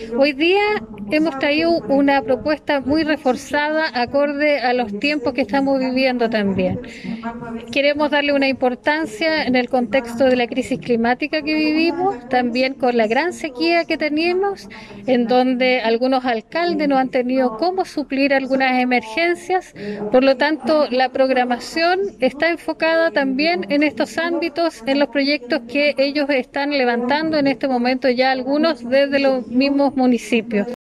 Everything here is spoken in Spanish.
Hoy día hemos traído una propuesta muy reforzada acorde a los tiempos que estamos viviendo también. Queremos darle una importancia en el contexto de la crisis climática que vivimos, también con la gran sequía que tenemos, en donde algunos alcaldes no han tenido cómo suplir algunas emergencias. Por lo tanto, la programación está enfocada también en estos ámbitos, en los proyectos que ellos están levantando en este momento ya algunos desde los mismos municipios.